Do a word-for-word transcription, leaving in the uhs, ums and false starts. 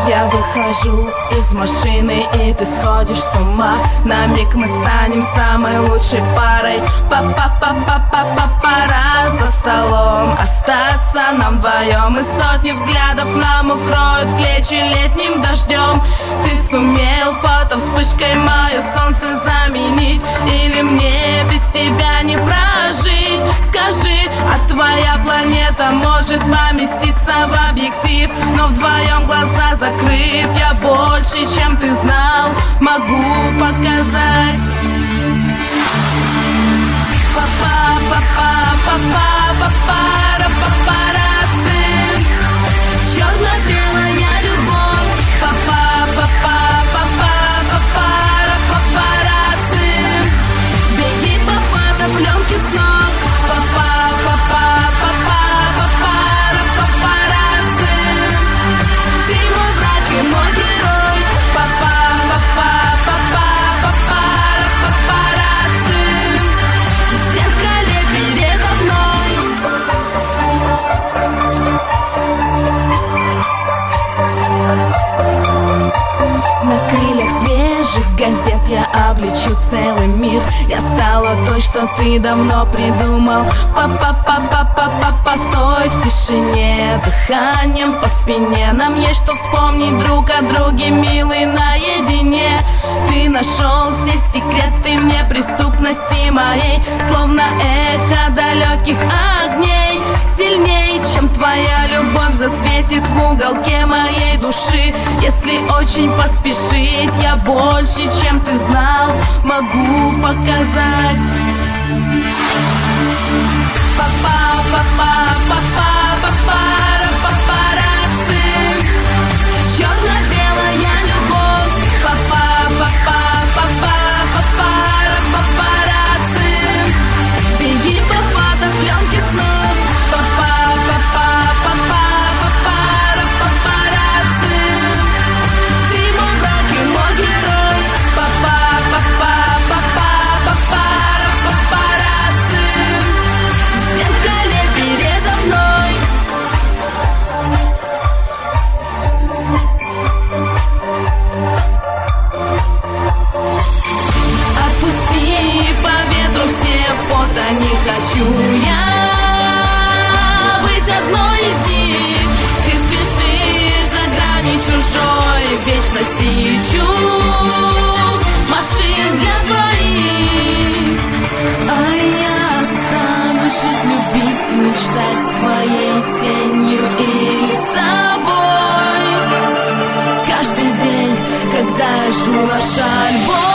Я выхожу из машины, и ты сходишь с ума. На миг мы станем самой лучшей парой. Па-па-па-па-па-па, пора за столом остаться нам вдвоем. И сотни взглядов нам укроют плечи летним дождем. Ты сумел фото вспышкой мое солнце заменить, или мне без тебя не прожить? Скажи, а твоя планета может поместиться в объектив, но вдвоем глаза закрыт. Я больше, чем ты знал, могу показать. Па-па-па-па-па-па-па-пара, папарацци. Черно-белая любовь. Па-па-па-па-па-па-пара, папарацци. Беги по фотопленке снов. Па-па-па-па-па-па-пара, папарацци. Ты мой враг и мой герой. Па-па-па-па-па-па-пара, папарацци. В зеркале передо мной. На крыльях свежих газет я облечу целый мир. Я стала той, что ты давно придумал. Па-па-па-па-па-па, постой в тишине, дыханием по спине. Нам есть что вспомнить друг о друге, милый, наедине. Ты нашел все секреты мне преступности моей, словно эхо далеких огней. Сильней, чем твоя любовь, засветит в уголке моей души. Если очень поспешить, я больше, чем ты знал, могу показать. Па-па-па-па-па-па-пара, папарацци. Черно-белая любовь. Па-па-па-па-па-па-пара, папарацци. Беги по фотопленке снов. Па-па-па-па-па-па-пара, папарацци. Ты мой враг и мой герой. Па-па-па-па-па-па-пара, папарацци. В зеркале передо мной. Отпусти по ветру все фото, не хочу я быть одной из них. Ты спешишь за грани чужой вечности чувств, машин для двоих. А я останусь жить, любить, мечтать с твоей тенью или с тобой. Каждый день, когда я жгу наш альбом.